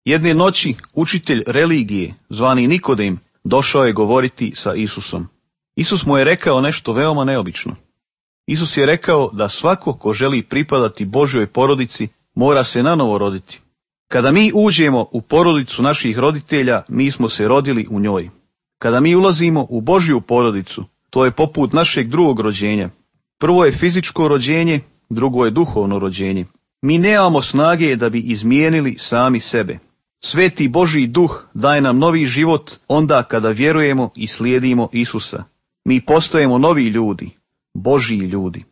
Jedne noći učitelj religije, zvani Nikodem, došao je govoriti sa Isusom. Isus mu je rekao nešto veoma neobično. Isus je rekao da svako ko želi pripadati Božjoj porodici mora se nanovo roditi. Kada mi uđemo u porodicu naših roditelja, mi smo se rodili u njoj. Kada mi ulazimo u Božju porodicu, to je poput našeg drugog rođenja. Prvo je fizičko rođenje, drugo je duhovno rođenje. Mi nemamo snage da bi izmijenili sami sebe. Sveti Božji duh daje nam novi život onda kada vjerujemo i slijedimo Isusa. Mi postajemo novi ljudi, Božji ljudi.